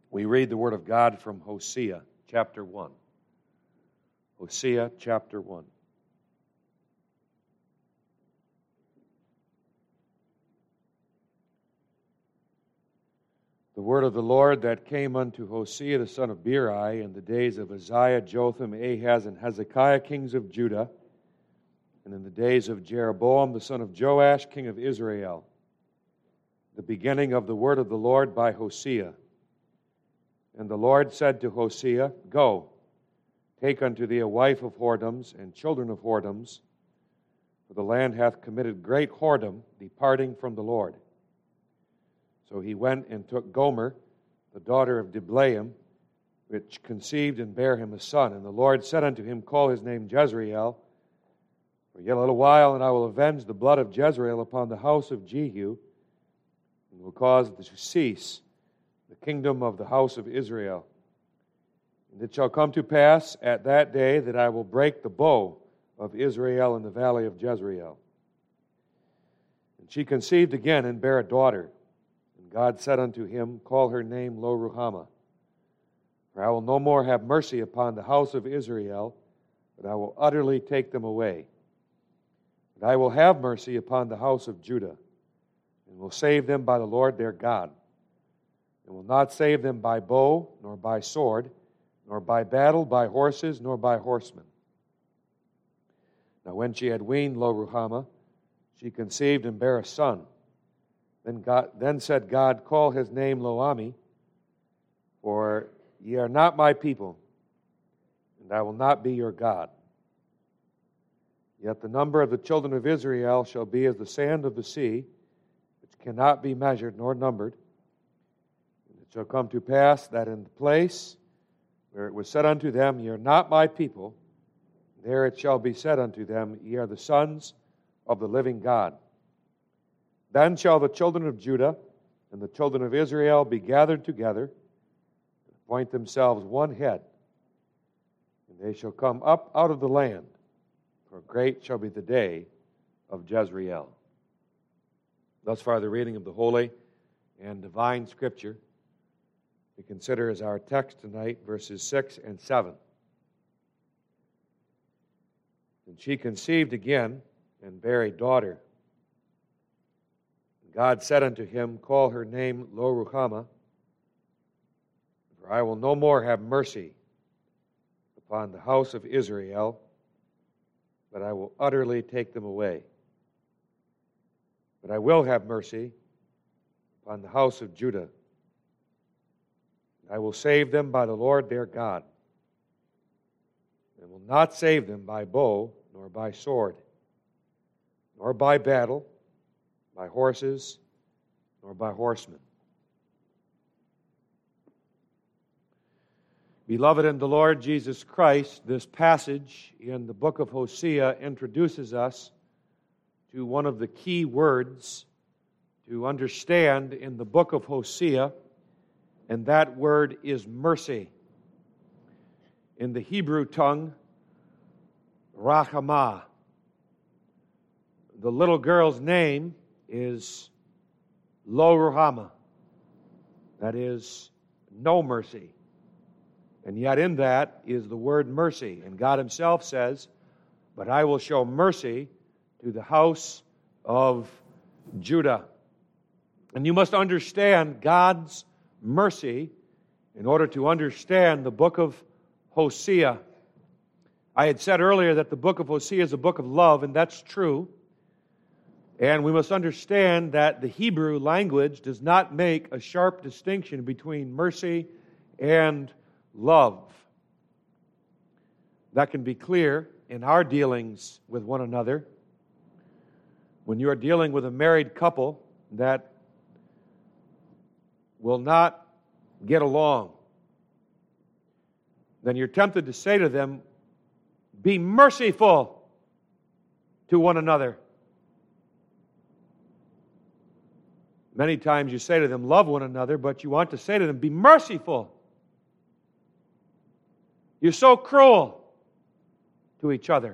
We read the Word of God from Hosea chapter 1. Hosea chapter 1. The word of the Lord that came unto Hosea the son of Beeri in the days of Uzziah, Jotham, Ahaz, and Hezekiah, kings of Judah, and in the days of Jeroboam the son of Joash, king of Israel. The beginning of the word of the Lord by Hosea. And the Lord said to Hosea, Go, take unto thee a wife of whoredoms and children of whoredoms, for the land hath committed great whoredom, departing from the Lord. So he went and took Gomer, the daughter of Diblaim, which conceived and bare him a son. And the Lord said unto him, Call his name Jezreel, for yet a little while, and I will avenge the blood of Jezreel upon the house of Jehu, and will cause to cease the kingdom of the house of Israel. And it shall come to pass at that day that I will break the bow of Israel in the valley of Jezreel. And she conceived again and bare a daughter. And God said unto him, Call her name Lo-Ruhamah, for I will no more have mercy upon the house of Israel, but I will utterly take them away. But I will have mercy upon the house of Judah, and will save them by the Lord their God, and will not save them by bow, nor by sword, nor by battle, by horses, nor by horsemen. Now when she had weaned Lo-Ruhamah, she conceived and bare a son. Then said God, Call his name Lo-Ammi, for ye are not my people, and I will not be your God. Yet the number of the children of Israel shall be as the sand of the sea, which cannot be measured nor numbered. And it shall come to pass that in the place where it was said unto them, Ye are not my people, there it shall be said unto them, Ye are the sons of the living God. Then shall the children of Judah and the children of Israel be gathered together, and appoint themselves one head, and they shall come up out of the land, for great shall be the day of Jezreel. Thus far the reading of the Holy and Divine Scripture. We consider as our text tonight verses 6 and 7. And she conceived again and bare a daughter. God said unto him, Call her name Lo-Ruhamah, for I will no more have mercy upon the house of Israel, but I will utterly take them away. But I will have mercy upon the house of Judah. I will save them by the Lord their God, and will not save them by bow, nor by sword, nor by battle, by horses, nor by horsemen. Beloved in the Lord Jesus Christ, this passage in the book of Hosea introduces us to one of the key words to understand in the book of Hosea, and that word is mercy. In the Hebrew tongue, Rahamah. The little girl's name is Lo-Ruhamah. That is, no mercy. And yet in that is the word mercy. And God himself says, But I will show mercy to the house of Judah. And you must understand God's mercy in order to understand the book of Hosea. I had said earlier that the book of Hosea is a book of love, and that's true. And we must understand that the Hebrew language does not make a sharp distinction between mercy and love. That can be clear in our dealings with one another. When you are dealing with a married couple that will not get along, then you're tempted to say to them, Be merciful to one another. Many times you say to them, love one another, but you want to say to them, be merciful. You're so cruel to each other.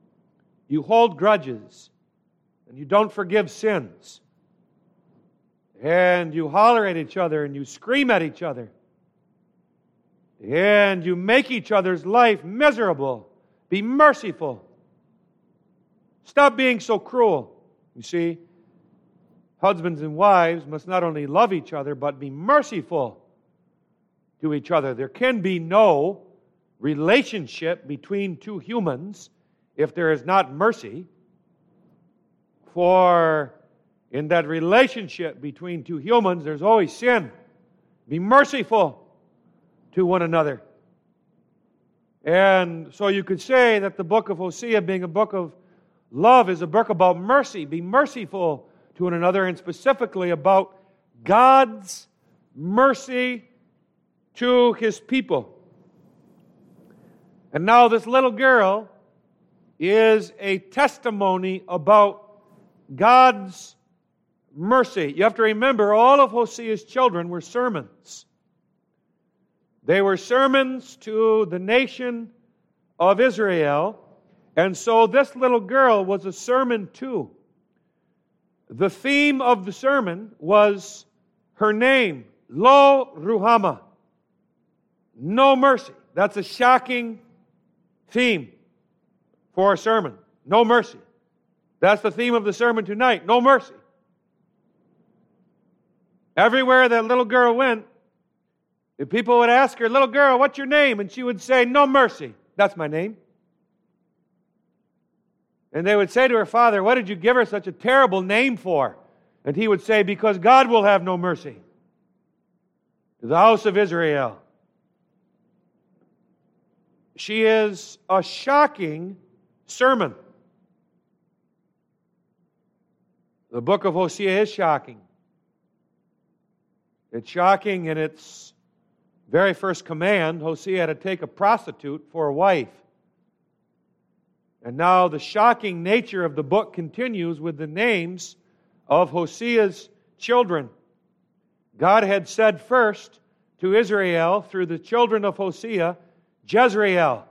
You hold grudges, and you don't forgive sins. and you holler at each other, and you scream at each other, and you make each other's life miserable. Be merciful. Stop being so cruel. You see, husbands and wives must not only love each other, but be merciful to each other. There can be no relationship between two humans if there is not mercy. For in that relationship between two humans, there's always sin. Be merciful to one another. And so you could say that the book of Hosea, being a book of love, is a book about mercy. Be merciful to one another, and specifically about God's mercy to His people. And now this little girl is a testimony about God's mercy. You have to remember, all of Hosea's children were sermons. They were sermons to the nation of Israel, and so this little girl was a sermon too. The theme of the sermon was her name, Lo Ruhama, no mercy. That's a shocking theme for a sermon. No mercy. That's the theme of the sermon tonight. No mercy. Everywhere that little girl went, if people would ask her, little girl, what's your name? And she would say, no mercy. That's my name. And they would say to her father, what did you give her such a terrible name for? And he would say, because God will have no mercy to the house of Israel. She is a shocking sermon. The book of Hosea is shocking. It's shocking in its very first command. Hosea had to take a prostitute for a wife. And now the shocking nature of the book continues with the names of Hosea's children. God had said first to Israel through the children of Hosea, Jezreel,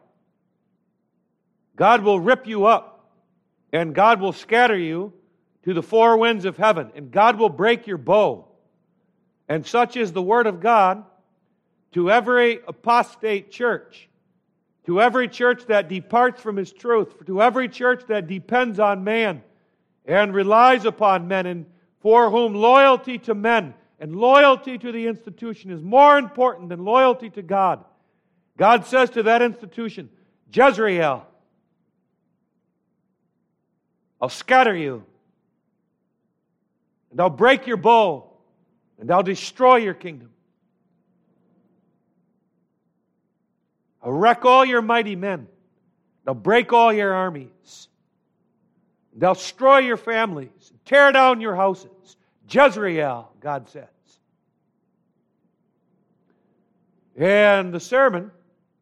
God will rip you up, and God will scatter you to the four winds of heaven, and God will break your bow. And such is the word of God to every apostate church, to every church that departs from His truth, to every church that depends on man and relies upon men, and for whom loyalty to men and loyalty to the institution is more important than loyalty to God. God says to that institution, Jezreel, I'll scatter you, and I'll break your bow, and I'll destroy your kingdom. I'll wreck all your mighty men. I'll break all your armies. And I'll destroy your families, tear down your houses. Jezreel, God says. And the sermon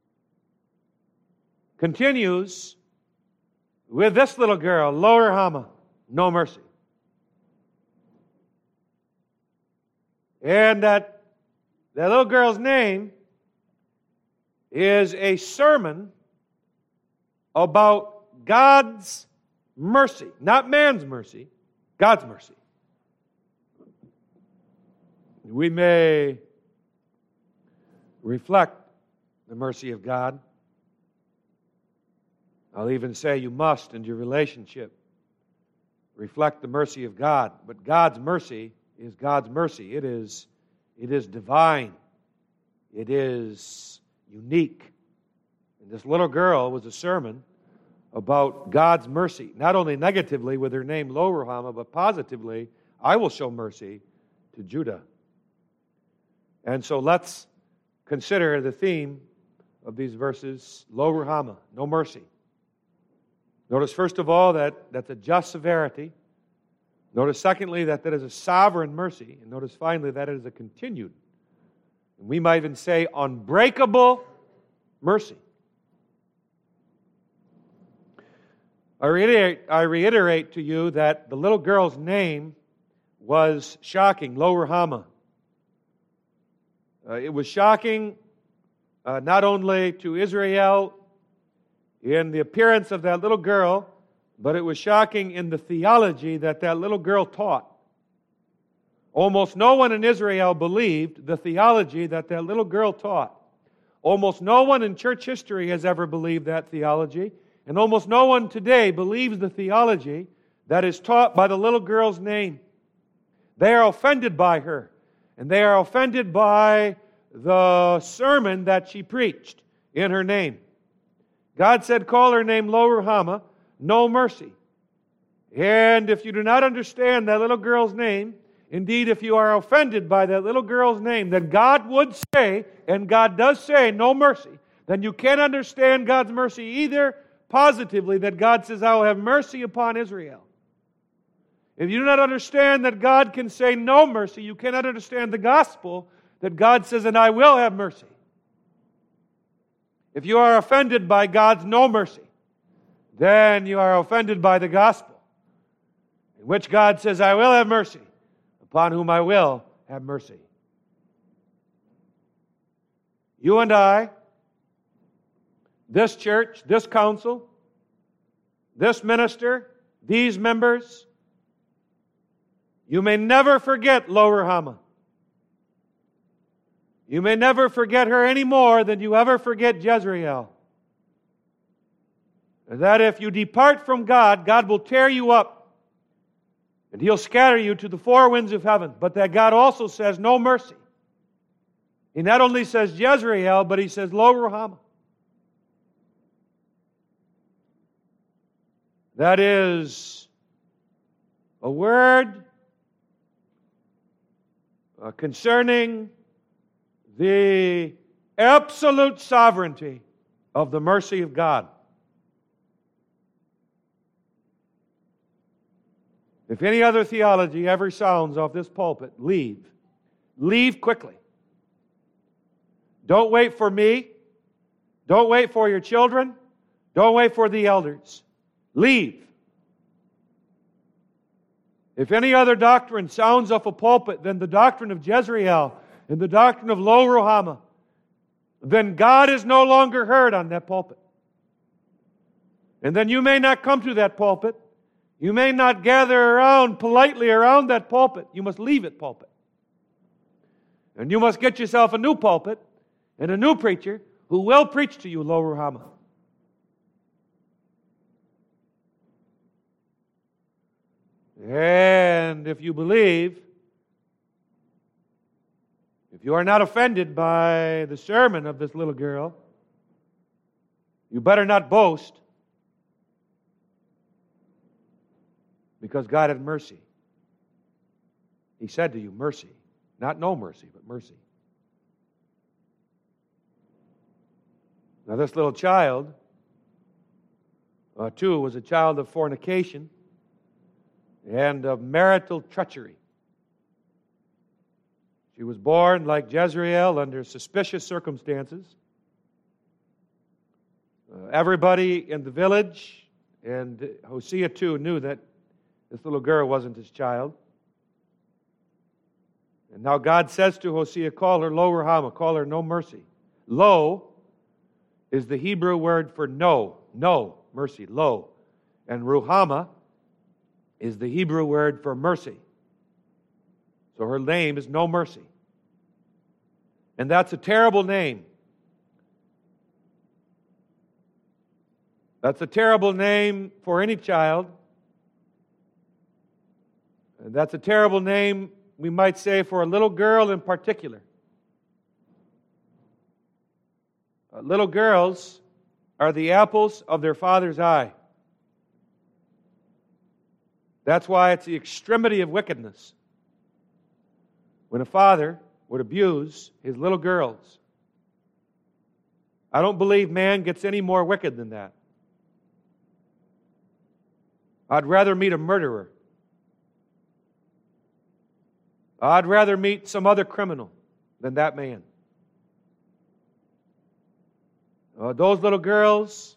continues with this little girl, Lo Ruhama, no mercy. And that little girl's name is a sermon about God's mercy. Not man's mercy, God's mercy. We may reflect the mercy of God. I'll even say you must in your relationship reflect the mercy of God. But God's mercy is God's mercy. It is divine. It is unique. And this little girl was a sermon about God's mercy. Not only negatively with her name Lo Ruhama, but positively, I will show mercy to Judah. And so let's consider the theme of these verses, Lo Ruhama, no mercy. Notice first of all that that's a just severity. Notice secondly that is a sovereign mercy. And notice finally that it is a continued, and we might even say unbreakable mercy. I reiterate to you that the little girl's name was shocking, Lo Ruhama. It was shocking not only to Israel in the appearance of that little girl, but it was shocking in the theology that little girl taught. Almost no one in Israel believed the theology that that little girl taught. Almost no one in church history has ever believed that theology, and almost no one today believes the theology that is taught by the little girl's name. They are offended by her, and they are offended by the sermon that she preached in her name. God said, call her name Lo-Ruhamah, no mercy. And if you do not understand that little girl's name, indeed, if you are offended by that little girl's name, then God would say, and God does say, no mercy, then you can't understand God's mercy either positively, that God says, I will have mercy upon Israel. If you do not understand that God can say no mercy, you cannot understand the gospel that God says, and I will have mercy. If you are offended by God's no mercy, then you are offended by the gospel, in which God says, I will have mercy upon whom I will have mercy. You and I, this church, this council, this minister, these members, you may never forget Lo-Ruhamah. You may never forget her any more than you ever forget Jezreel. And that if you depart from God, God will tear you up, and He'll scatter you to the four winds of heaven. But that God also says no mercy. He not only says Jezreel, but He says Lo-Ruhamah. That is a word concerning the absolute sovereignty of the mercy of God. If any other theology ever sounds off this pulpit, leave. Leave quickly. Don't wait for me. Don't wait for your children. Don't wait for the elders. Leave. If any other doctrine sounds off a pulpit than the doctrine of Jezreel and the doctrine of Lo-Ruhamah, then God is no longer heard on that pulpit. And then you may not come to that pulpit. You may not gather around politely around that pulpit. You must leave it pulpit. And you must get yourself a new pulpit and a new preacher who will preach to you Lo-Ruhamah. And if you believe, if you are not offended by the sermon of this little girl, you better not boast, because God had mercy. He said to you, mercy. Not no mercy, but mercy. Now this little child, too, was a child of fornication and of marital treachery. She was born, like Jezreel, under suspicious circumstances. Everybody in the village, and Hosea too, knew that this little girl wasn't his child. And now God says to Hosea, call her Lo-Ruhamah, call her no mercy. Lo is the Hebrew word for no, mercy, lo. And Ruhamah is the Hebrew word for mercy. So her name is no mercy. And that's a terrible name. That's a terrible name for any child. And that's a terrible name, we might say, for a little girl in particular. Little girls are the apples of their father's eye. That's why it's the extremity of wickedness when a father would abuse his little girls. I don't believe man gets any more wicked than that. I'd rather meet a murderer. I'd rather meet some other criminal than that man. Those little girls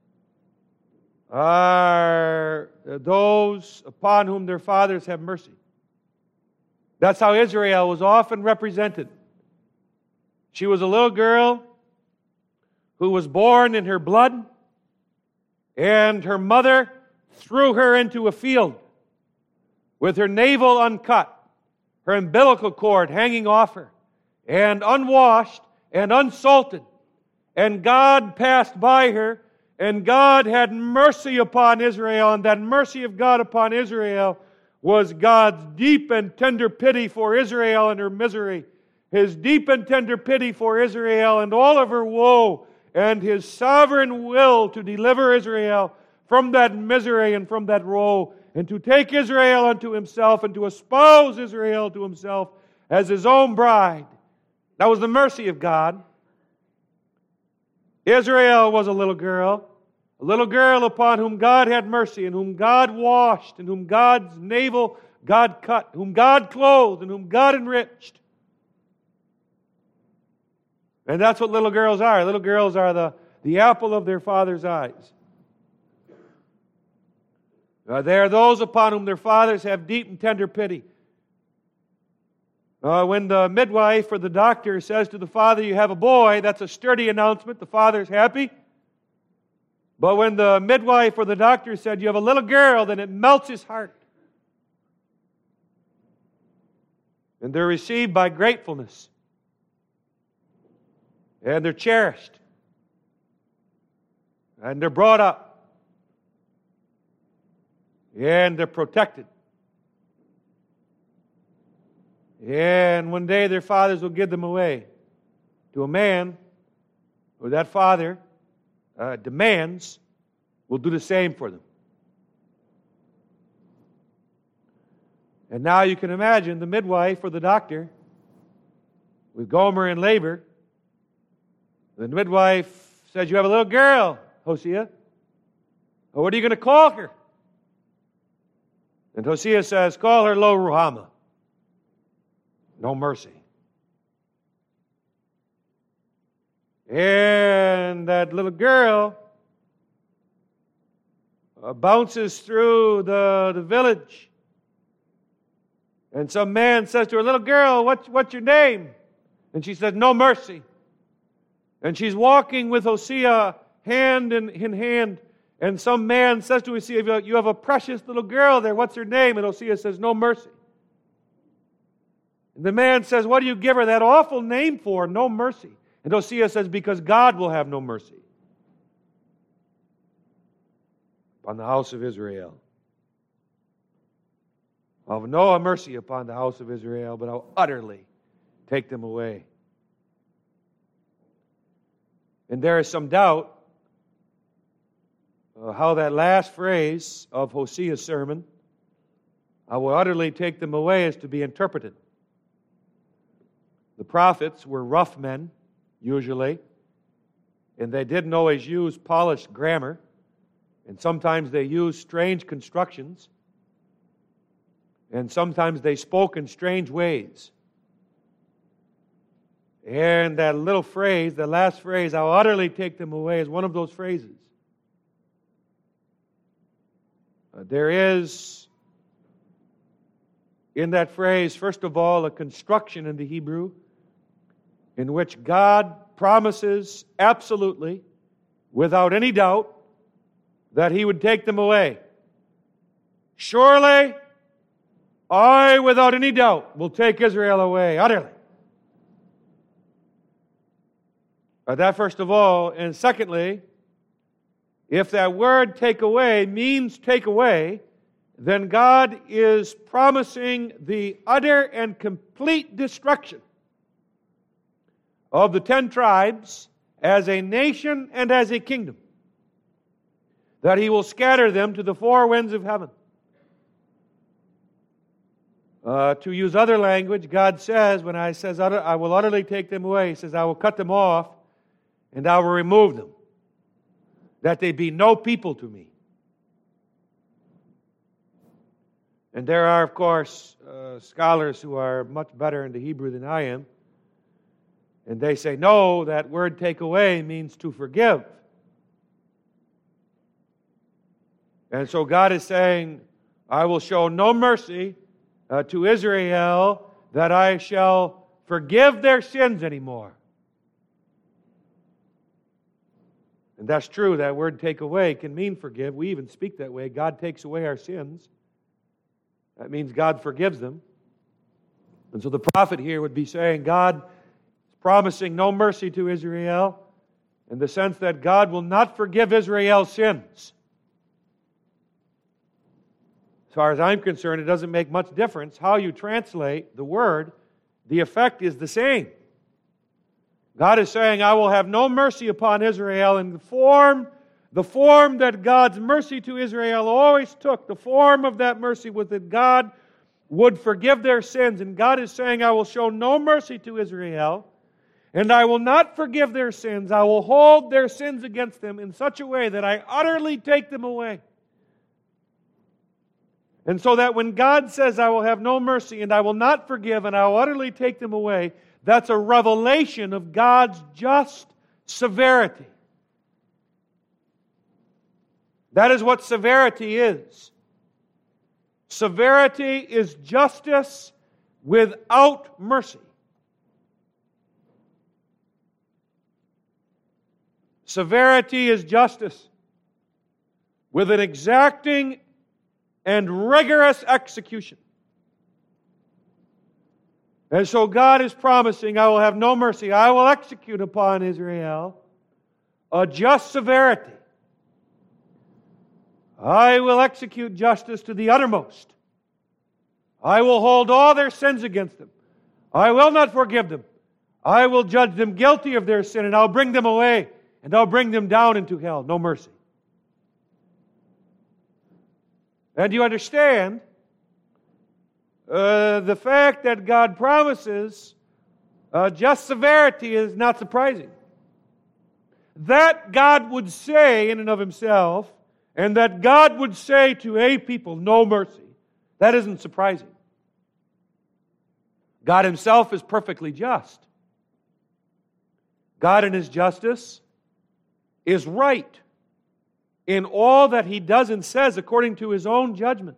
are those upon whom their fathers have mercy. That's how Israel was often represented. She was a little girl who was born in her blood, and her mother threw her into a field with her navel uncut, her umbilical cord hanging off her, and unwashed and unsalted. And God passed by her, and God had mercy upon Israel, and that mercy of God upon Israel was God's deep and tender pity for Israel and her misery, His deep and tender pity for Israel and all of her woe, and His sovereign will to deliver Israel from that misery and from that woe, and to take Israel unto Himself and to espouse Israel to Himself as His own bride. That was the mercy of God. Israel was a little girl upon whom God had mercy, and whom God washed, and whom God's navel God cut, whom God clothed, and whom God enriched. And that's what little girls are. Little girls are the apple of their father's eyes. They are those upon whom their fathers have deep and tender pity. When the midwife or the doctor says to the father, "You have a boy," that's a sturdy announcement. The father's happy. But when the midwife or the doctor said, "You have a little girl," then it melts his heart. And they're received by gratefulness. And they're cherished. And they're brought up. And they're protected. And one day their fathers will give them away to a man who that father demands will do the same for them. And now you can imagine the midwife or the doctor with Gomer in labor. The midwife says, "You have a little girl, Hosea. Well, what are you going to call her?" And Hosea says, "Call her Lo Ruhamah." No mercy. And that little girl bounces through the village. And some man says to her, "Little girl, what's your name?" And she says, "No mercy." And she's walking with Hosea hand in hand. And some man says to Hosea, "You have a precious little girl there. What's her name?" And Hosea says, "No mercy." And the man says, "What do you give her that awful name for? No mercy." And Hosea says, "Because God will have no mercy upon the house of Israel. I'll have no mercy upon the house of Israel, but I'll utterly take them away." And there is some doubt how that last phrase of Hosea's sermon, "I will utterly take them away," is to be interpreted. The prophets were rough men, usually, and they didn't always use polished grammar, and sometimes they used strange constructions, and sometimes they spoke in strange ways. And that little phrase, the last phrase, "I'll utterly take them away," is one of those phrases. There is, in that phrase, first of all, a construction in the Hebrew in which God promises absolutely, without any doubt, that He would take them away. "Surely, I, without any doubt, will take Israel away, utterly." That first of all. And secondly, if that word "take away" means take away, then God is promising the utter and complete destruction of the 10 tribes as a nation and as a kingdom. That He will scatter them to the four winds of heaven. To use other language, God says, when I says, "I will utterly take them away," He says, "I will cut them off and I will remove them, that they be no people to me." And there are, of course, scholars who are much better into Hebrew than I am. And they say, no, that word "take away" means to forgive. And so God is saying, "I will show no mercy to Israel, that I shall forgive their sins anymore." And that's true. That word "take away" can mean forgive. We even speak that way. God takes away our sins. That means God forgives them. And so the prophet here would be saying God is promising no mercy to Israel in the sense that God will not forgive Israel's sins. As far as I'm concerned, it doesn't make much difference how you translate the word. The effect is the same. God is saying, I will have no mercy upon Israel in the form that God's mercy to Israel always took. The form of that mercy was that God would forgive their sins. And God is saying, I will show no mercy to Israel, and I will not forgive their sins. I will hold their sins against them in such a way that I utterly take them away. And so that when God says, I will have no mercy and I will not forgive and I will utterly take them away, that's a revelation of God's just severity. That is what severity is. Severity is justice without mercy. Severity is justice with an exacting and rigorous execution. And so God is promising, I will have no mercy. I will execute upon Israel a just severity. I will execute justice to the uttermost. I will hold all their sins against them. I will not forgive them. I will judge them guilty of their sin, and I'll bring them away, and I'll bring them down into hell. No mercy. And you understand the fact that God promises just severity is not surprising. That God would say in and of Himself, and that God would say to a people, no mercy, that isn't surprising. God Himself is perfectly just. God in His justice is right in all that He does and says according to His own judgment.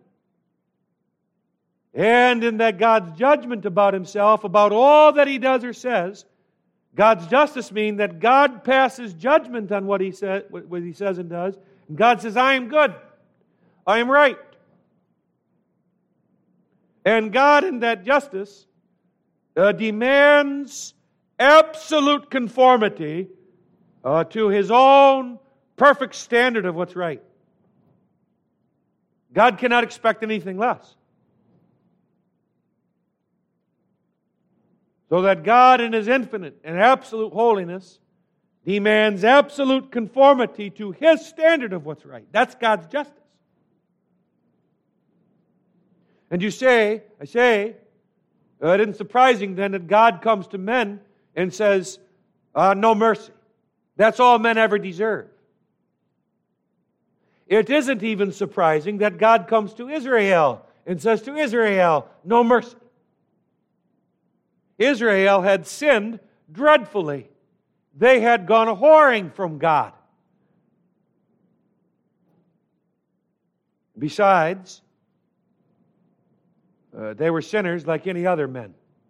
And in that God's judgment about Himself, about all that He does or says, God's justice means that God passes judgment on what He says and does. And God says, I am good. I am right. And God in that justice demands absolute conformity to His own perfect standard of what's right. God cannot expect anything less. So that God in His infinite and absolute holiness demands absolute conformity to His standard of what's right. That's God's justice. And it isn't surprising then that God comes to men and says, no mercy. That's all men ever deserve. It isn't even surprising that God comes to Israel and says to Israel, no mercy. Israel had sinned dreadfully. They had gone a-whoring from God. Besides, they were sinners like any other men.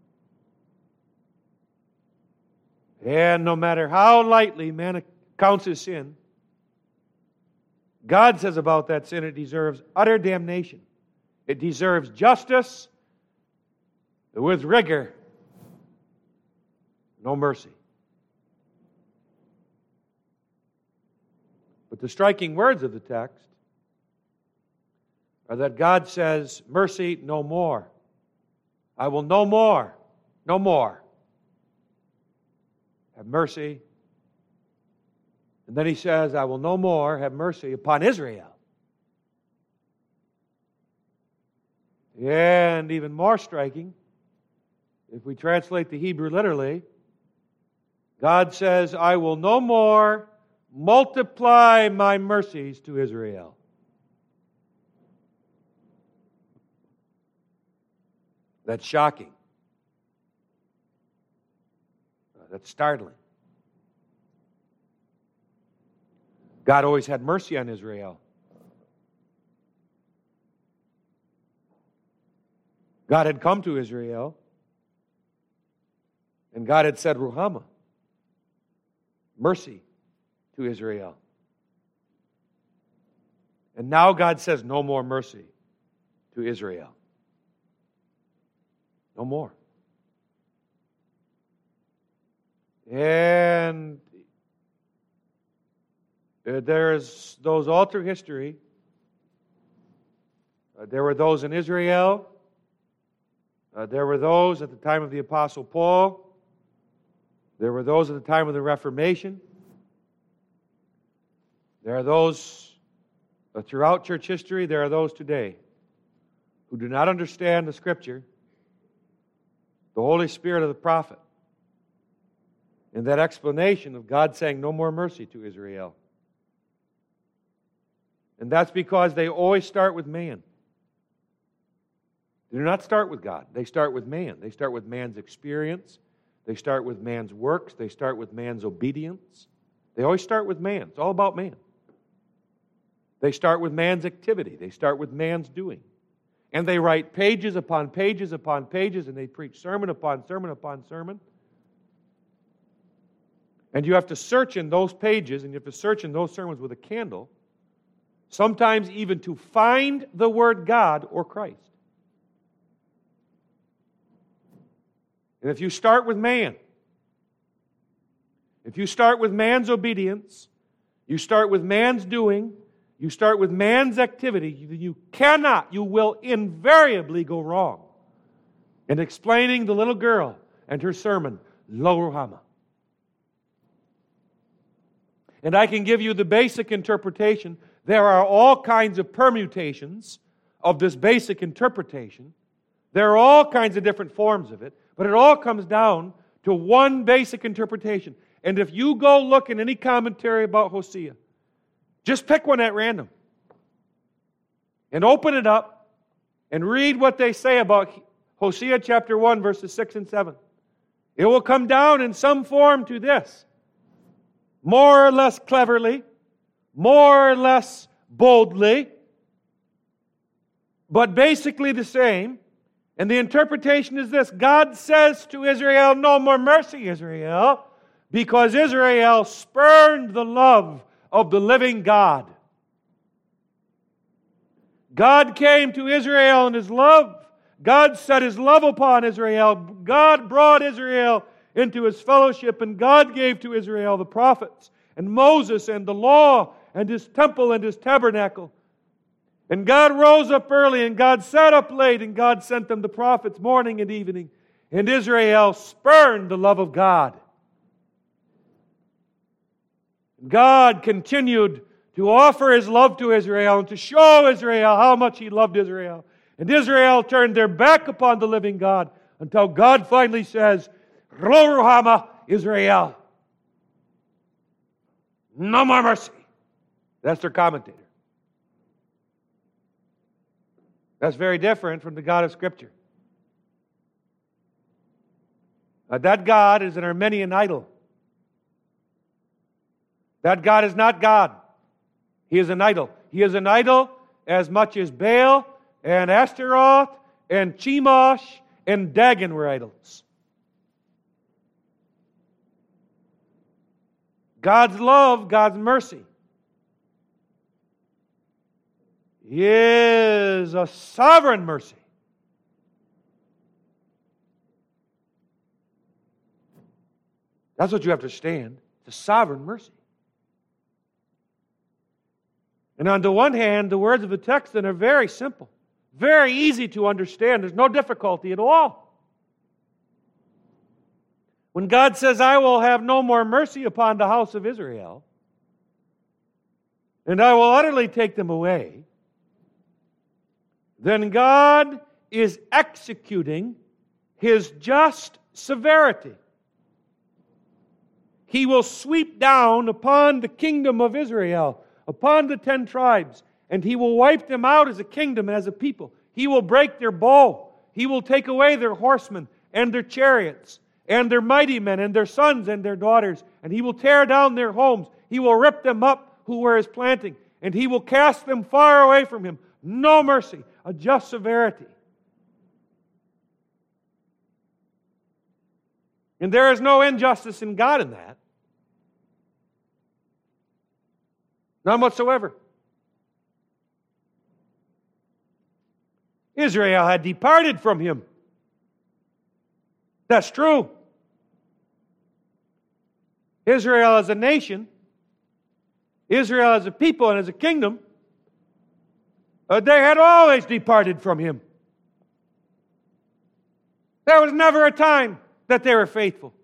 And no matter how lightly man counts his sin, God says about that sin it deserves utter damnation. It deserves justice with rigor. No mercy. But the striking words of the text are that God says, mercy no more. I will no more have mercy. And then He says, I will no more have mercy upon Israel. And even more striking, if we translate the Hebrew literally, God says, I will no more multiply my mercies to Israel. That's shocking. That's startling. God always had mercy on Israel. God had come to Israel, and God had said, Ruhama, mercy to Israel. And now God says, no more mercy to Israel. No more. And there's those all through history. There were those in Israel. There were those at the time of the Apostle Paul. There were those at the time of the Reformation. There are those throughout church history. There are those today who do not understand the Scripture, the Holy Spirit of the prophet, and that explanation of God saying no more mercy to Israel. And that's because they always start with man. They do not start with God. They start with man. They start with man's experience. They start with man's works. They start with man's obedience. They always start with man. It's all about man. They start with man's activity. They start with man's doing. And they write pages upon pages upon pages, and they preach sermon upon sermon upon sermon. And you have to search in those pages, and you have to search in those sermons with a candle, sometimes even to find the word God or Christ. And if you start with man, if you start with man's obedience, you start with man's doing, you start with man's activity, you will invariably go wrong in explaining the little girl and her sermon, Lo Ruhamah. And I can give you the basic interpretation. There are all kinds of permutations of this basic interpretation. There are all kinds of different forms of it, but it all comes down to one basic interpretation. And if you go look in any commentary about Hosea, just pick one at random and open it up and read what they say about Hosea chapter 1, verses 6 and 7. It will come down in some form to this: more or less cleverly, more or less boldly, but basically the same. And the interpretation is this: God says to Israel, no more mercy, Israel, because Israel spurned the love of the living God. God came to Israel in His love. God set His love upon Israel. God brought Israel into His fellowship, and God gave to Israel the prophets and Moses and the law and His temple and His tabernacle. And God rose up early, and God sat up late, and God sent them the prophets morning and evening. And Israel spurned the love of God. God continued to offer His love to Israel and to show Israel how much He loved Israel. And Israel turned their back upon the living God until God finally says, Lo Ruhamah, Israel. No more mercy. That's their commentator. That's very different from the God of Scripture. That God is an Armenian idol. That God is not God. He is an idol. He is an idol as much as Baal and Ashtaroth and Chemosh and Dagon were idols. God's love, God's mercy, is a sovereign mercy. That's what you have to understand. It's a sovereign mercy. And on the one hand, the words of the text then are very simple, very easy to understand. There's no difficulty at all. When God says, I will have no more mercy upon the house of Israel, and I will utterly take them away, then God is executing His just severity. He will sweep down upon the kingdom of Israel, upon the 10 tribes, and He will wipe them out as a kingdom and as a people. He will break their bow. He will take away their horsemen and their chariots and their mighty men and their sons and their daughters, and He will tear down their homes. He will rip them up who were His planting, and He will cast them far away from Him. No mercy, a just severity. And there is no injustice in God in that. None whatsoever. Israel had departed from Him. That's true. Israel as a nation, Israel as a people and as a kingdom, they had always departed from Him. There was never a time that they were faithful.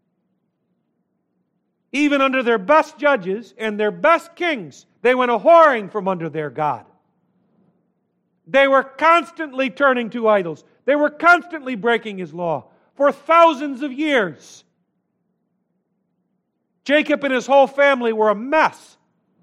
Even under their best judges and their best kings, they went a-whoring from under their God. They were constantly turning to idols. They were constantly breaking His law for thousands of years. Jacob and his whole family were a mess.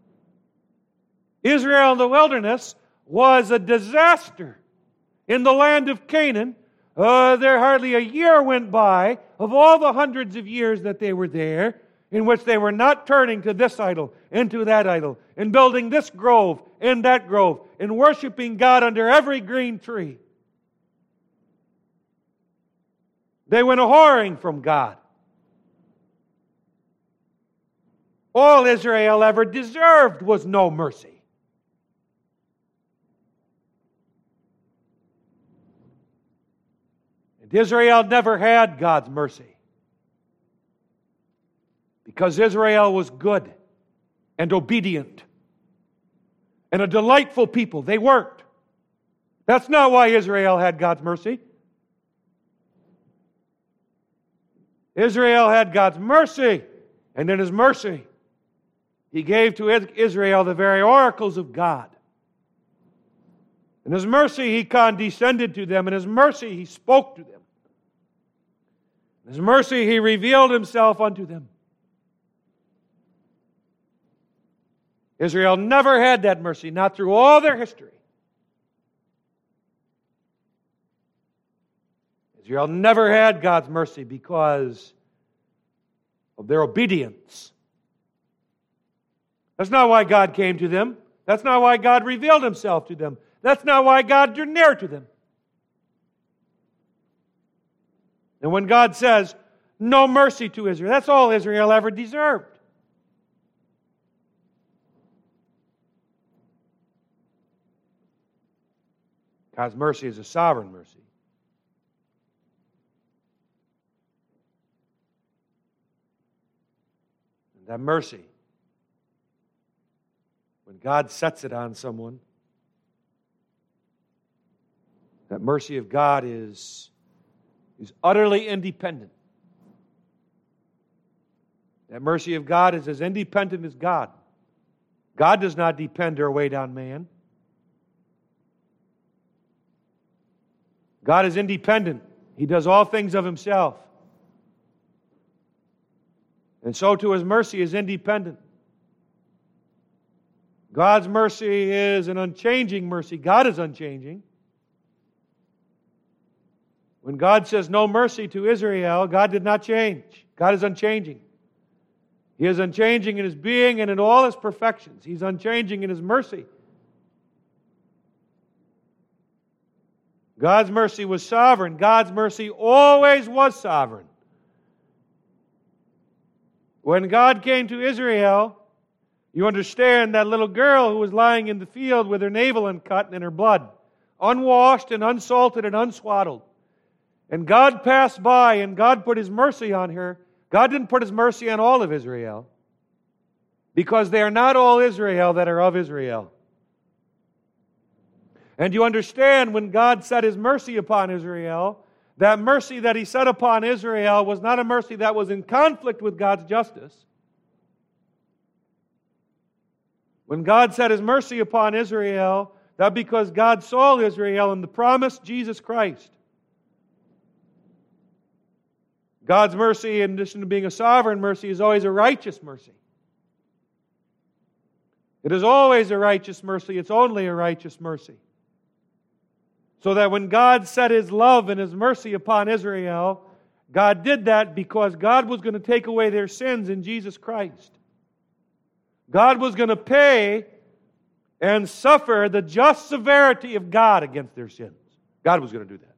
Israel in the wilderness was a disaster. In the land of Canaan, there hardly a year went by of all the hundreds of years that they were there in which they were not turning to this idol and to that idol and building this grove and that grove and worshiping God under every green tree. They went a-whoring from God. All Israel ever deserved was no mercy. And Israel never had God's mercy. Because Israel was good and obedient and a delightful people. They weren't. That's not why Israel had God's mercy. Israel had God's mercy, and in His mercy, He gave to Israel the very oracles of God. In His mercy, He condescended to them. In His mercy, He spoke to them. In His mercy, He revealed Himself unto them. Israel never had that mercy, not through all their history. Israel never had God's mercy because of their obedience. That's not why God came to them. That's not why God revealed Himself to them. That's not why God drew near to them. And when God says, no mercy to Israel, that's all Israel ever deserved. God's mercy is a sovereign mercy. And that mercy, when God sets it on someone, that mercy of God is utterly independent. That mercy of God is as independent as God. God does not depend or wait on man. God is independent. He does all things of Himself. And so too His mercy is independent. God's mercy is an unchanging mercy. God is unchanging. When God says no mercy to Israel, God did not change. God is unchanging. He is unchanging in His being and in all His perfections. He's unchanging in His mercy. God's mercy was sovereign. God's mercy always was sovereign. When God came to Israel, you understand that little girl who was lying in the field with her navel uncut and her blood, unwashed and unsalted and unswaddled. And God passed by and God put His mercy on her. God didn't put His mercy on all of Israel, because they are not all Israel that are of Israel. And you understand, when God set His mercy upon Israel, that mercy that He set upon Israel was not a mercy that was in conflict with God's justice. When God set His mercy upon Israel, that because God saw Israel in the promised Jesus Christ. God's mercy, in addition to being a sovereign mercy, is always a righteous mercy. It is always a righteous mercy. It's only a righteous mercy. So that when God set His love and His mercy upon Israel, God did that because God was going to take away their sins in Jesus Christ. God was going to pay and suffer the just severity of God against their sins. God was going to do that.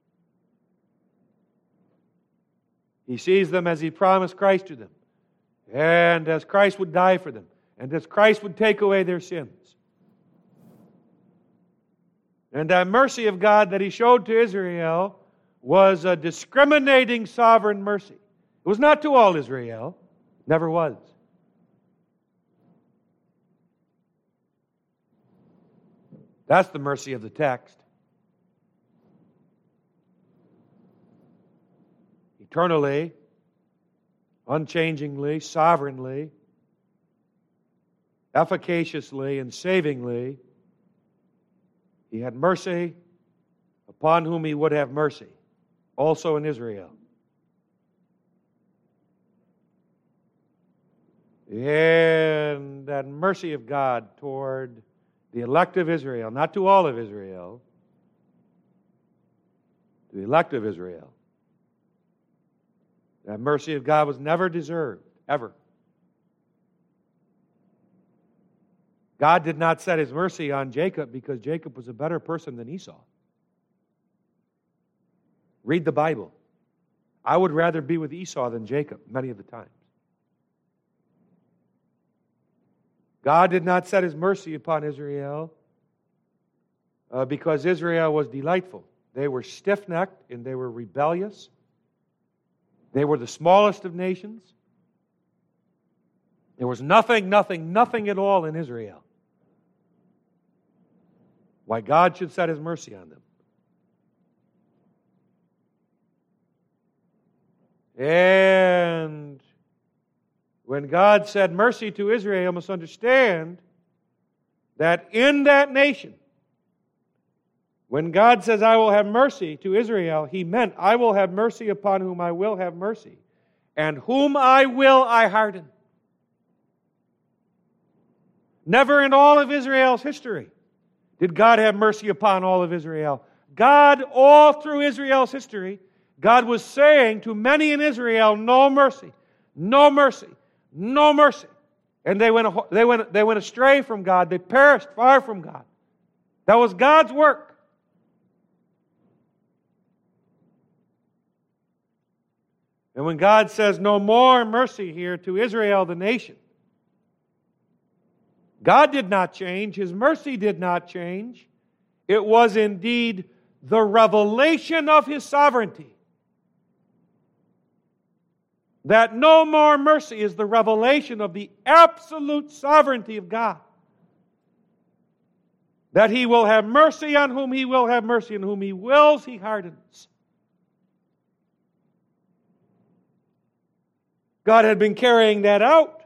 He sees them as He promised Christ to them, and as Christ would die for them, and as Christ would take away their sins. And that mercy of God that He showed to Israel was a discriminating sovereign mercy. It was not to all Israel. Never was. That's the mercy of the text. Eternally, unchangingly, sovereignly, efficaciously, and savingly, He had mercy upon whom He would have mercy, also in Israel. And that mercy of God toward the elect of Israel, not to all of Israel, to the elect of Israel. That mercy of God was never deserved, ever. God did not set His mercy on Jacob because Jacob was a better person than Esau. Read the Bible. I would rather be with Esau than Jacob many of the times. God did not set His mercy upon Israel because Israel was delightful. They were stiff-necked and they were rebellious. They were the smallest of nations. There was nothing at all in Israel. Why God should set His mercy on them. And when God said mercy to Israel, you must understand that in that nation, when God says, I will have mercy to Israel, He meant, I will have mercy upon whom I will have mercy, and whom I will I harden. Never in all of Israel's history did God have mercy upon all of Israel. God, all through Israel's history, God was saying to many in Israel, no mercy, no mercy, no mercy. And they went astray from God. They perished far from God. That was God's work. And when God says no more mercy here to Israel, the nation, God did not change. His mercy did not change. It was indeed the revelation of His sovereignty. That no more mercy is the revelation of the absolute sovereignty of God. That He will have mercy on whom He will have mercy, and whom He wills, He hardens. God had been carrying that out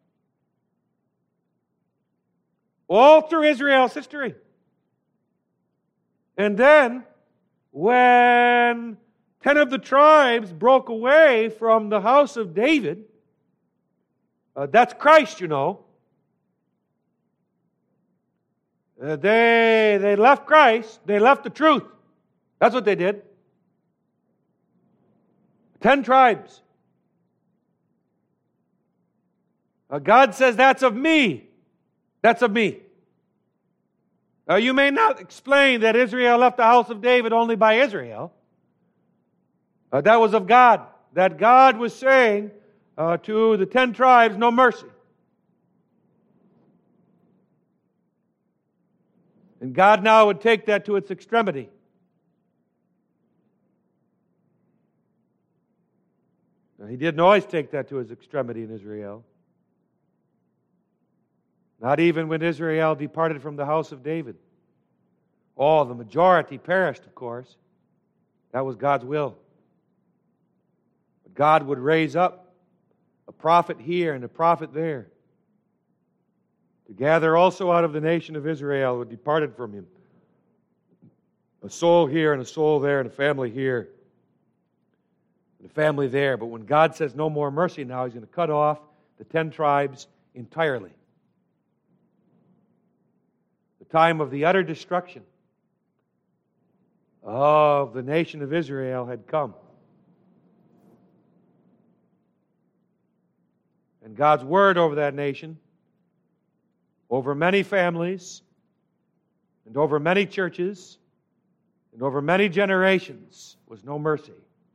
all through Israel's history. And then, when 10 of the tribes broke away from the house of David, that's Christ, you know. They left Christ, they left the truth. That's what they did. 10 tribes. God says, that's of me. That's of me. You may not explain that Israel left the house of David only by Israel. That was of God. That God was saying to the 10 tribes, no mercy. And God now would take that to its extremity. Now, He didn't always take that to its extremity in Israel. Not even when Israel departed from the house of David. Oh, the majority perished, of course. That was God's will. But God would raise up a prophet here and a prophet there to gather also out of the nation of Israel who departed from Him. A soul here and a soul there and a family here and a family there. But when God says no more mercy now, He's going to cut off the 10 tribes entirely. The time of the utter destruction of the nation of Israel had come. And God's word over that nation, over many families, and over many churches, and over many generations, was no mercy.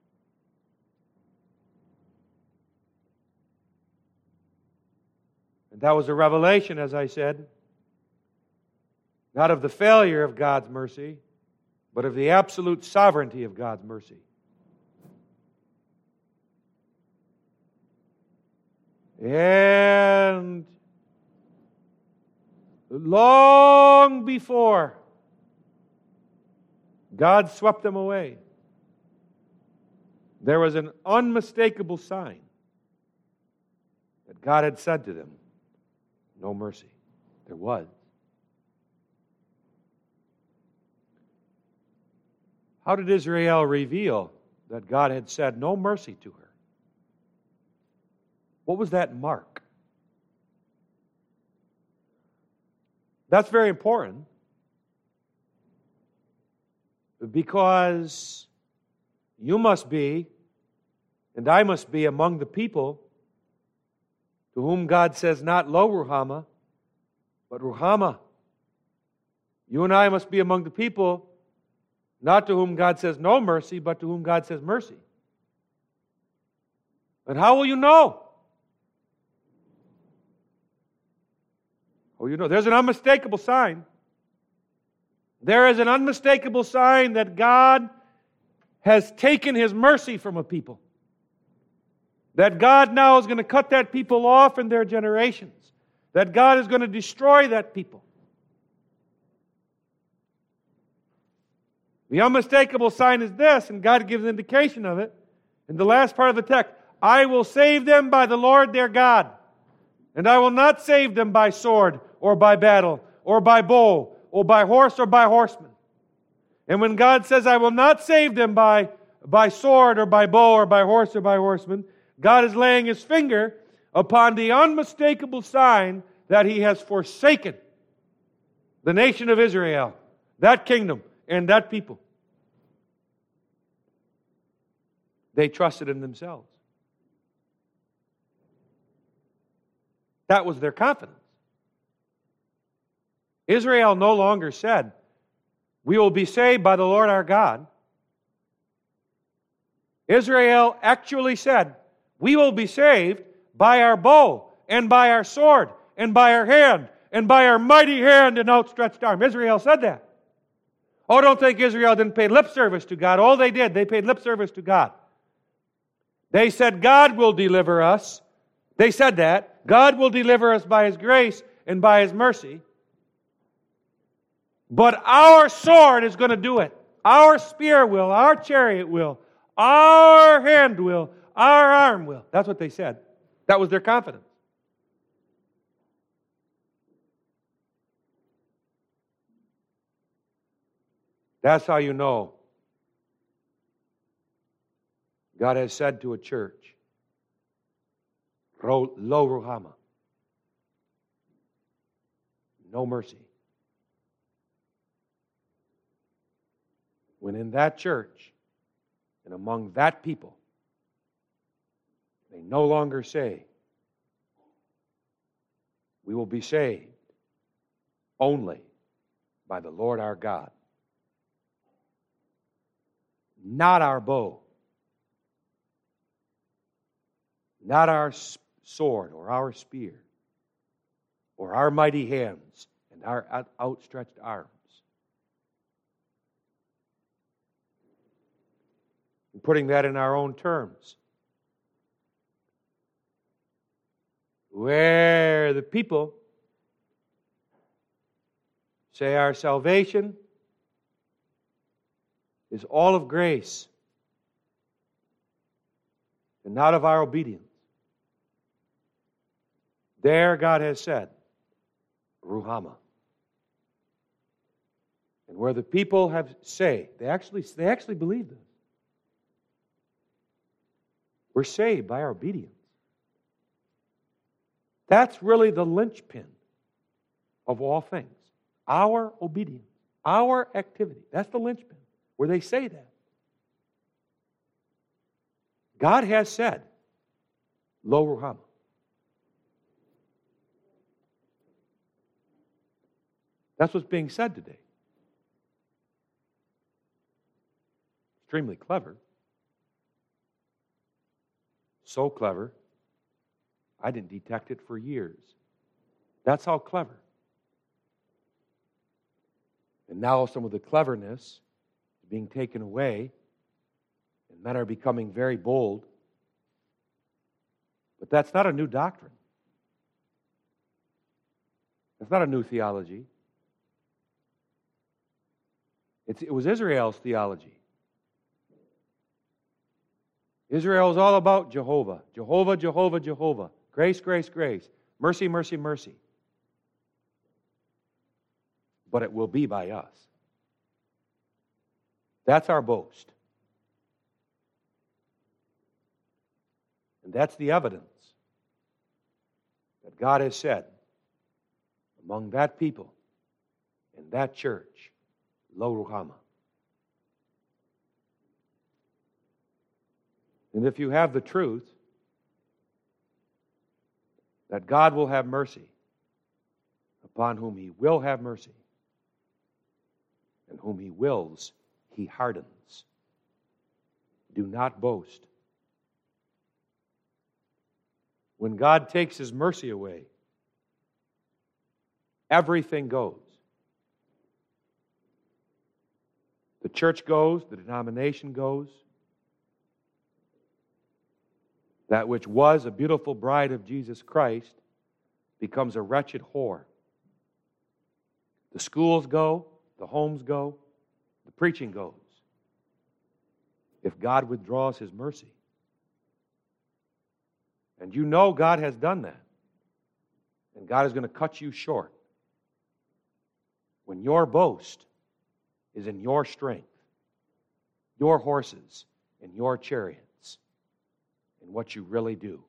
And that was a revelation, as I said, not of the failure of God's mercy, but of the absolute sovereignty of God's mercy. And long before God swept them away, there was an unmistakable sign that God had said to them, no mercy. There was. How did Israel reveal that God had said no mercy to her? What was that mark? That's very important, because you must be, and I must be, among the people to whom God says not lo ruhama, but ruhama. You and I must be among the people not to whom God says no mercy, but to whom God says mercy. And how will you know? Oh, you know, there's an unmistakable sign. There is an unmistakable sign that God has taken His mercy from a people. That God now is going to cut that people off in their generations. That God is going to destroy that people. The unmistakable sign is this, and God gives an indication of it in the last part of the text. I will save them by the Lord their God, and I will not save them by sword or by battle or by bow or by horse or by horseman. And when God says, I will not save them by sword or by bow or by horse or by horseman, God is laying His finger upon the unmistakable sign that He has forsaken the nation of Israel, that kingdom, and that people. They trusted in themselves. That was their confidence. Israel no longer said, we will be saved by the Lord our God. Israel actually said, we will be saved by our bow and by our sword and by our hand and by our mighty hand and outstretched arm. Israel said that. Oh, don't think Israel didn't pay lip service to God. All they did, they paid lip service to God. They said, God will deliver us. They said that. God will deliver us by His grace and by His mercy. But our sword is going to do it. Our spear will. Our chariot will. Our hand will. Our arm will. That's what they said. That was their confidence. That's how you know God has said to a church, Lo ruhama, no mercy. When in that church and among that people, they no longer say, we will be saved only by the Lord our God. Not our bow, not our sword or our spear, or our mighty hands and our outstretched arms. And putting that in our own terms, where the people say our salvation is all of grace and not of our obedience. There God has said, ruhama. And where the people they actually believe this. We're saved by our obedience. That's really the linchpin of all things. Our obedience, our activity. That's the linchpin where they say that. God has said, Lo ruhama. That's what's being said today. Extremely clever. So clever, I didn't detect it for years. That's how clever. And now some of the cleverness is being taken away, and men are becoming very bold. But that's not a new doctrine. That's not a new theology. It was Israel's theology. Israel is all about Jehovah. Jehovah, Jehovah, Jehovah. Grace, grace, grace. Mercy, mercy, mercy. But it will be by us. That's our boast. And that's the evidence that God has said among that people in that church, Lo Ruhama. And if you have the truth that God will have mercy upon whom He will have mercy, and whom He wills, He hardens. Do not boast. When God takes His mercy away, everything goes. The church goes, the denomination goes. That which was a beautiful bride of Jesus Christ becomes a wretched whore. The schools go, the homes go, the preaching goes. If God withdraws His mercy. And you know God has done that. And God is going to cut you short. When your boast is in your strength, your horses, and your chariots, and what you really do.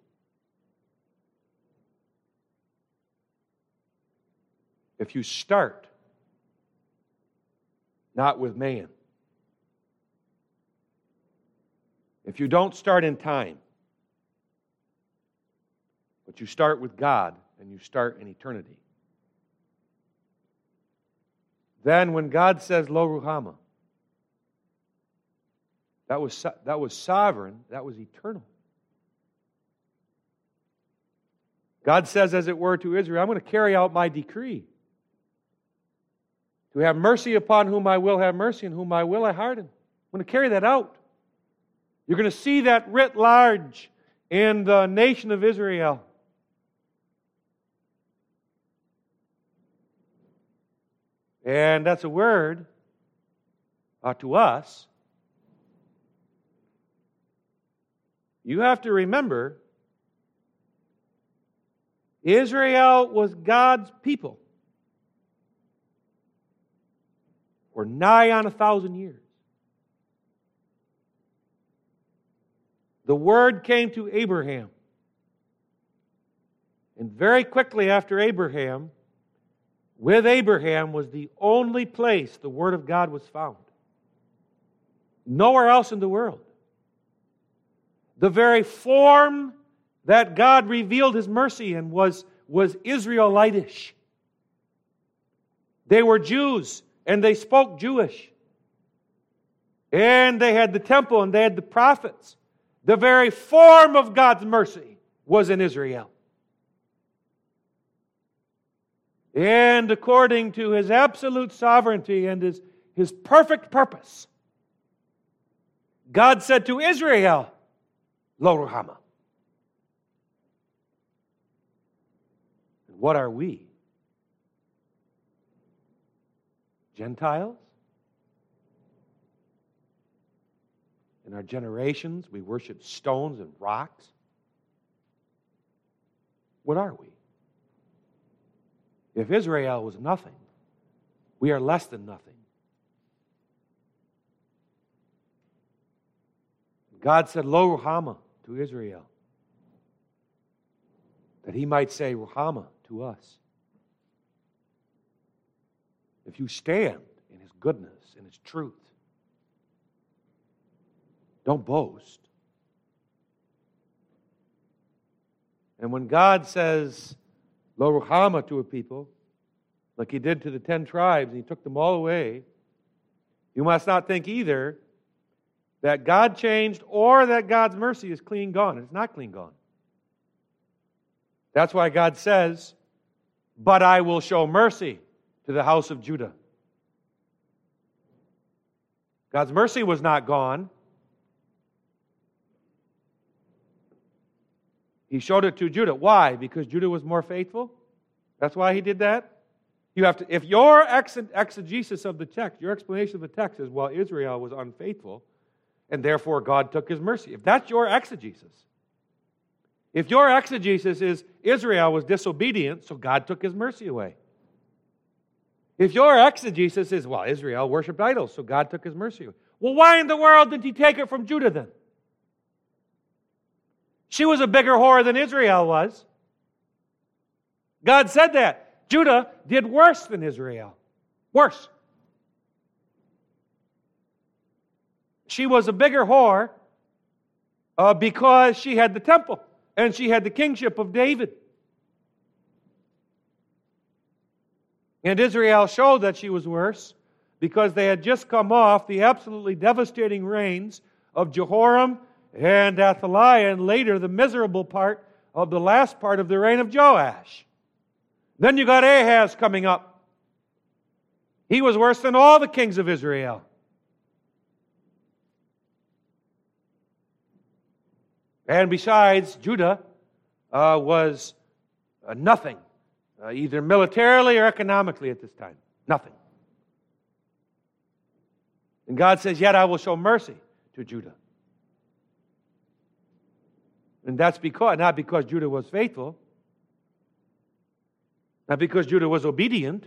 If you start not with man, if you don't start in time, but you start with God and you start in eternity, then when God says Lo Ruhama, that was sovereign, that was eternal. God says, as it were, to Israel, I'm going to carry out my decree. To have mercy upon whom I will have mercy, and whom I will I harden. I'm going to carry that out. You're going to see that writ large in the nation of Israel. And that's a word to us. You have to remember, Israel was God's people for nigh on 1,000 years. The word came to Abraham. And very quickly after Abraham, with Abraham was the only place the Word of God was found. Nowhere else in the world. The very form that God revealed His mercy in was Israelitish. They were Jews, and they spoke Jewish. And they had the temple, and they had the prophets. The very form of God's mercy was in Israel. And according to His absolute sovereignty and His perfect purpose, God said to Israel, Lo Ruhama. And what are we? Gentiles? In our generations, we worship stones and rocks. What are we? If Israel was nothing, we are less than nothing. God said, Lo Ruhama to Israel, that He might say Ruhama to us. If you stand in His goodness and His truth, don't boast. And when God says Lo Ruhama to a people, like He did to the 10 tribes, and He took them all away, you must not think either that God changed or that God's mercy is clean gone. It's not clean gone. That's why God says, but I will show mercy to the house of Judah. God's mercy was not gone. He showed it to Judah. Why? Because Judah was more faithful? That's why he did that? You have to, if your exegesis of the text, your explanation of the text is, well, Israel was unfaithful, and therefore God took his mercy. If that's your exegesis, if your exegesis is Israel was disobedient, so God took his mercy away. If your exegesis is, well, Israel worshipped idols, so God took his mercy away. Well, why in the world did he take it from Judah then? She was a bigger whore than Israel was. God said that. Judah did worse than Israel. Worse. She was a bigger whore because she had the temple and she had the kingship of David. And Israel showed that she was worse because they had just come off the absolutely devastating reigns of Jehoram and Athaliah, and later the miserable part of the last part of the reign of Joash. Then you got Ahaz coming up. He was worse than all the kings of Israel. And besides, Judah was nothing, either militarily or economically at this time. Nothing. And God says, yet I will show mercy to Judah. And that's not because Judah was faithful, not because Judah was obedient,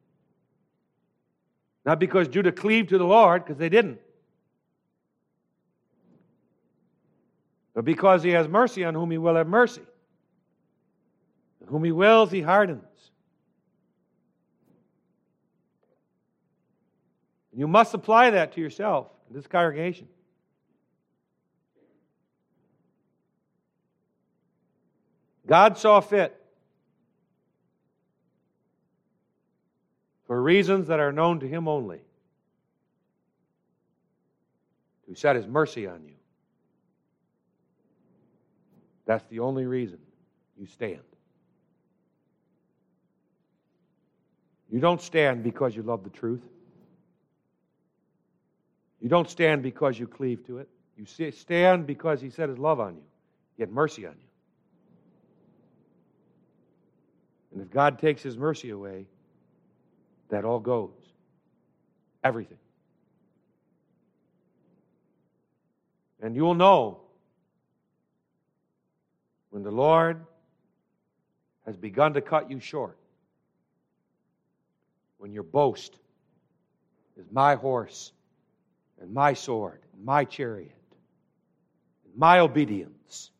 not because Judah cleaved to the Lord, because they didn't, but because he has mercy on whom he will have mercy. And whom he wills, he hardens. You must apply that to yourself in this congregation. God saw fit, for reasons that are known to him only, to set his mercy on you. That's the only reason you stand. You don't stand because you love the truth. You don't stand because you cleave to it. You stand because he set his love on you. He had mercy on you. And if God takes his mercy away, that all goes. Everything. And you will know when the Lord has begun to cut you short. When your boast is my horse and my sword and my chariot and my obedience.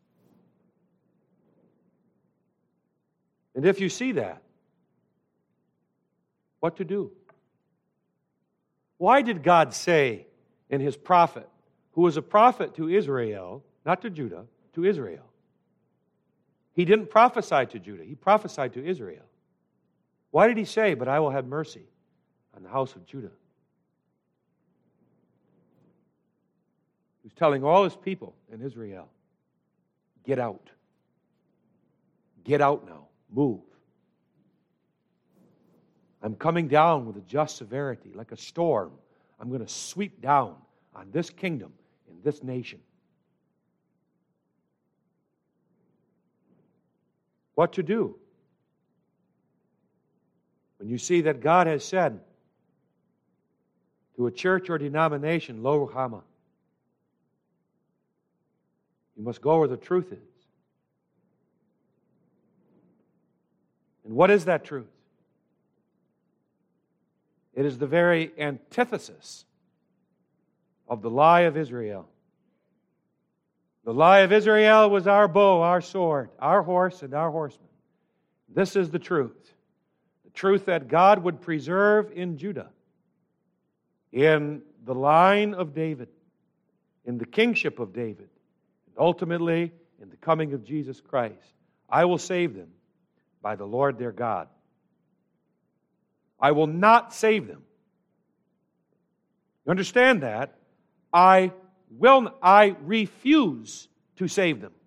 And if you see that, what to do? Why did God say in his prophet, who was a prophet to Israel, not to Judah, to Israel? He didn't prophesy to Judah, he prophesied to Israel. Why did he say, but I will have mercy on the house of Judah? He was telling all his people in Israel, get out. Get out now. Move. I'm coming down with a just severity, like a storm. I'm going to sweep down on this kingdom and this nation. What to do? When you see that God has said to a church or denomination, Lo Ruhama, you must go where the truth is. And what is that truth? It is the very antithesis of the lie of Israel. The lie of Israel was our bow, our sword, our horse, and our horsemen. This is the truth. The truth that God would preserve in Judah, in the line of David, in the kingship of David, and ultimately in the coming of Jesus Christ. I will save them by the Lord their God. I will not save them. You understand that? I refuse to save them.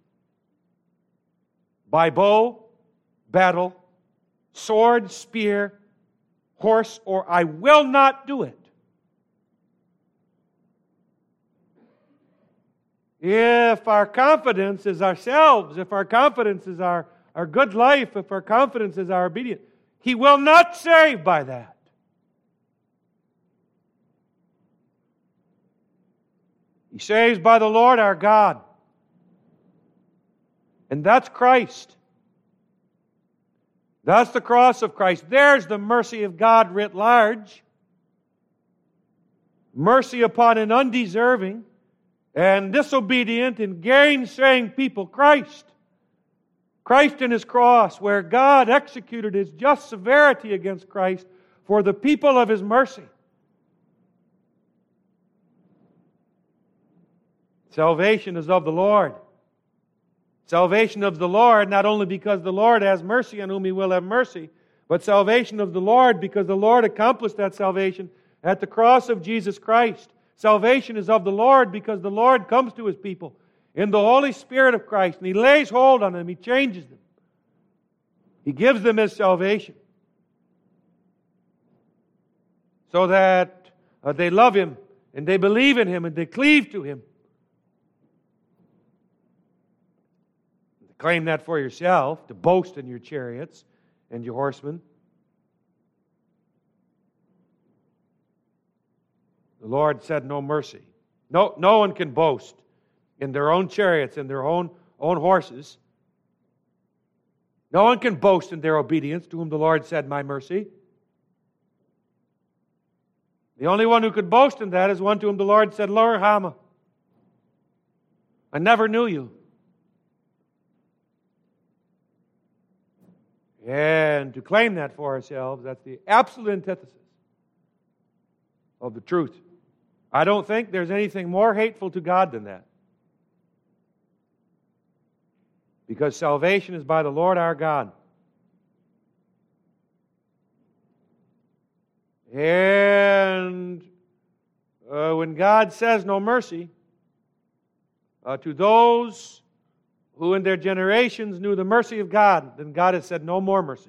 By bow, battle, sword, spear, horse, or I will not do it. If our confidence is ourselves, if our confidence is our good life, if our confidence is our obedience, He will not save by that. He saves by the Lord our God. And that's Christ. That's the cross of Christ. There's the mercy of God writ large. Mercy upon an undeserving and disobedient and gainsaying people. Christ. Christ and His cross, where God executed His just severity against Christ for the people of His mercy. Salvation is of the Lord. Salvation of the Lord, not only because the Lord has mercy on whom He will have mercy, but salvation of the Lord because the Lord accomplished that salvation at the cross of Jesus Christ. Salvation is of the Lord because the Lord comes to His people in the Holy Spirit of Christ, and He lays hold on them, He changes them. He gives them His salvation so that they love Him, and they believe in Him, and they cleave to Him. Claim that for yourself, to boast in your chariots and your horsemen. The Lord said no mercy. No one can boast in their own chariots and their own horses. No one can boast in their obedience to whom the Lord said, my mercy. The only one who could boast in that is one to whom the Lord said, Lo Ruhamah, I never knew you. And to claim that for ourselves, that's the absolute antithesis of the truth. I don't think there's anything more hateful to God than that. Because salvation is by the Lord our God. And when God says no mercy to those who in their generations knew the mercy of God, then God has said no more mercy.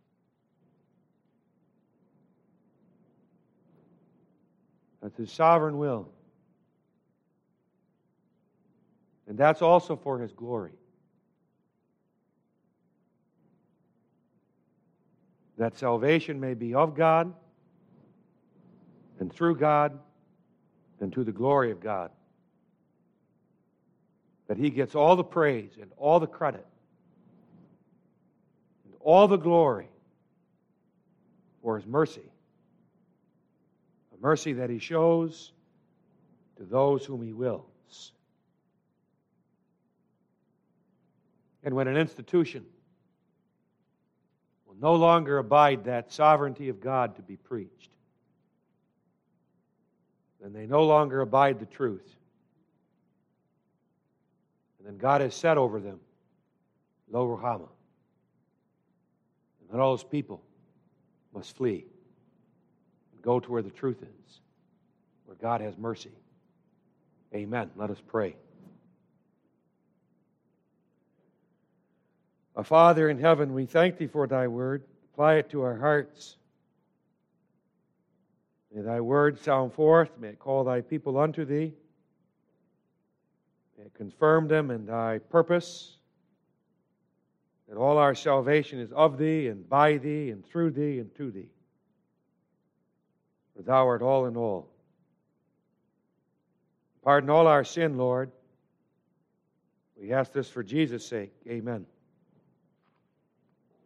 That's His sovereign will. And that's also for His glory. That salvation may be of God, and through God, and to the glory of God. That He gets all the praise and all the credit and all the glory for His mercy. A mercy that He shows to those whom He wills. And when an institution will no longer abide that sovereignty of God to be preached, then they no longer abide the truth. And then God has said over them, Lo Ruhamah. And then all His people must flee and go to where the truth is, where God has mercy. Amen. Let us pray. Our Father in heaven, we thank Thee for Thy word. Apply it to our hearts. May Thy word sound forth. May it call Thy people unto Thee. May it confirm them in Thy purpose, that all our salvation is of Thee and by Thee and through Thee and to Thee. For Thou art all in all. Pardon all our sin, Lord. We ask this for Jesus' sake. Amen.